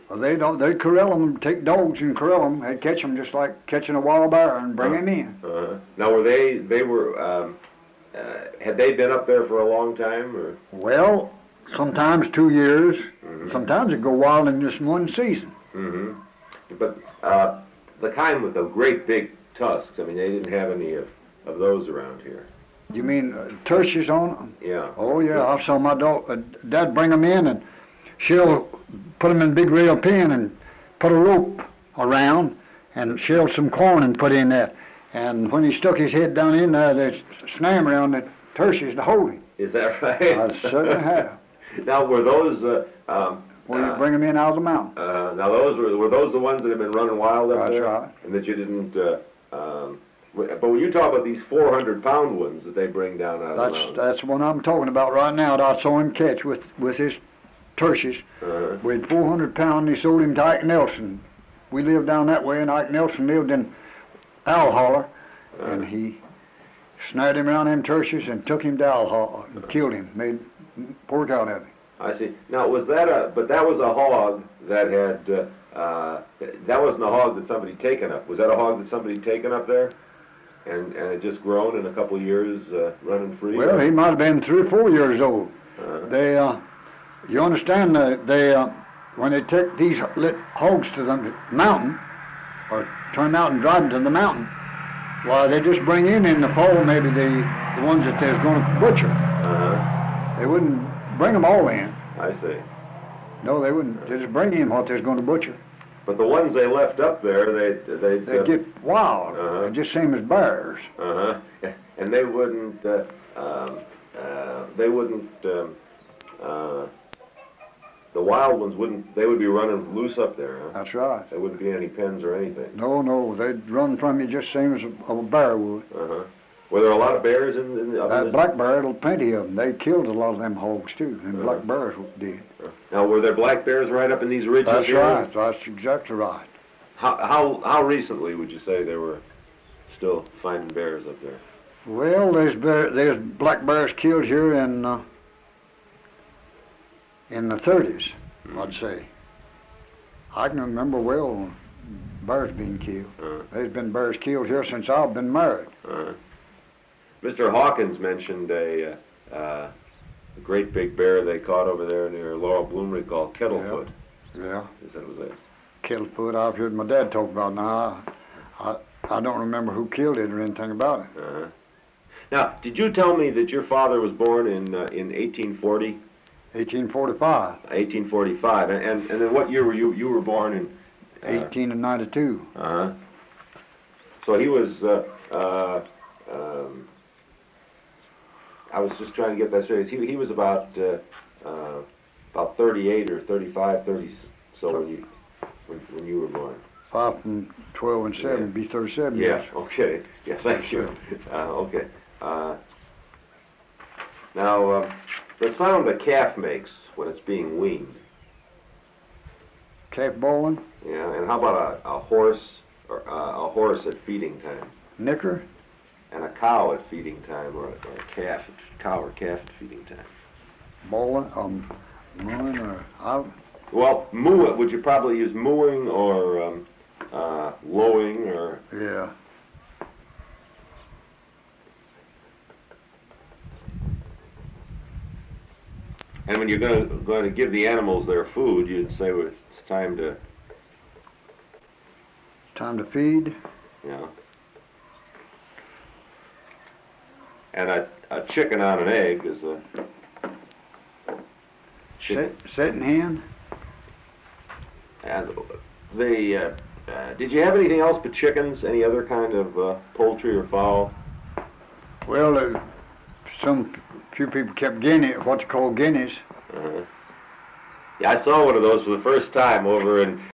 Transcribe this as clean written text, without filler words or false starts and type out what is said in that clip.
Well, they don't. They corral them, take dogs and corral them. They'd catch them just like catching a wild bear and bring them in. Now, had they been up there for a long time, or? Well, sometimes 2 years. Sometimes it go wild in just one season. But the kind with the great big tusks, I mean, they didn't have any of those around here. You mean tertius on them? Yeah. Oh yeah, I saw my dad bring them in, and she'll put them in a big rail pen and put a rope around and shell some corn and put in that. And when he stuck his head down in there, they snare him around the tertius to hold him. Is that right? I certainly have. Now, were those? When you bring them in out of the mountain. Now, were those the ones that have been running wild up there? That's right. And that you didn't. But when you talk about these 400-pound ones that they bring down out of the mountain. That's the one I'm talking about right now that I saw him catch with his tertius. Weighed 400 pounds, and he sold him to Ike Nelson. We lived down that way, and Ike Nelson lived in Owl Holler, and he snared him around them tertius and took him to Owl Holler and killed him, made pork out of him. I see. Now, but that was a hog that had, that wasn't a hog that somebody taken up. Was that a hog that somebody taken up there? And it just grown in a couple of years, running free? Well, he might have been 3 or 4 years old. They, you understand, when they take these hogs to the mountain, or turn out and drive them to the mountain, why, they just bring in the fall maybe the ones that they're going to butcher. They wouldn't bring them all in. I see. No, they wouldn't. They just bring in what they're going to butcher. But the ones they left up there, they get wild. They're just same as bears. And they wouldn't. The wild ones wouldn't. They would be running loose up there. Huh? That's right. There wouldn't be any pens or anything. No, they'd run from you just same as a bear would. Were there a lot of bears in the black bear, plenty of them. They killed a lot of them hogs too. And black bears did. Now, were there black bears right up in these ridges? That's right. That's exactly right. How recently would you say they were still finding bears up there? Well, there's black bears killed here in the 30s, I'd say. I can remember well bears being killed. There's been bears killed here since I've been married. Mr. Hawkins mentioned a great big bear they caught over there near Laurel Bloomery called Kettlefoot. Yeah. Is that was it? Kettlefoot, I've heard my dad talk about. Now, I don't remember who killed it or anything about it. Now, did you tell me that your father was born in 1840? 1845. 1845. And then what year were you were born in? 1892. So he was. I was just trying to get that straight. He was about 38 or 35, 30. So when you were born. 5 from 12 and 7 would be 37 yeah, years. Okay. Yeah, thank you. Okay. Now, the sound a calf makes when it's being weaned. Calf bawling? Yeah, and how about a horse or a horse at feeding time? Nicker? And a cow at feeding time, or a cow or calf at feeding time. Bawling, mooing, or well, moo. Would you probably use mooing or lowing or? Yeah. And when you're going to give the animals their food, you'd say it's time to. Time to feed. Yeah. And a chicken on an egg is a setting hen. And did you have anything else but chickens? Any other kind of poultry or fowl? Well, few people kept what you call guineas. Yeah, I saw one of those for the first time over in